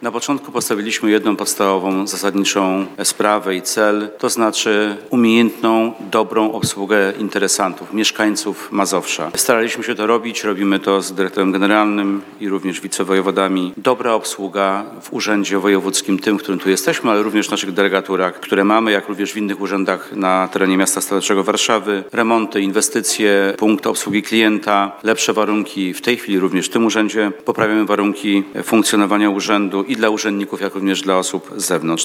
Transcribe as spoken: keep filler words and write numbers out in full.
Na początku postawiliśmy jedną podstawową, zasadniczą sprawę i cel, to znaczy umiejętną, dobrą obsługę interesantów, mieszkańców Mazowsza. Staraliśmy się to robić, robimy to z dyrektorem generalnym i również wicewojewodami. Dobra obsługa w urzędzie wojewódzkim, tym, w którym tu jesteśmy, ale również w naszych delegaturach, które mamy, jak również w innych urzędach na terenie miasta stołecznego Warszawy. Remonty, inwestycje, punkt obsługi klienta, lepsze warunki w tej chwili również w tym urzędzie. Poprawiamy warunki funkcjonowania urzędu i dla urzędników, jak również dla osób z zewnątrz.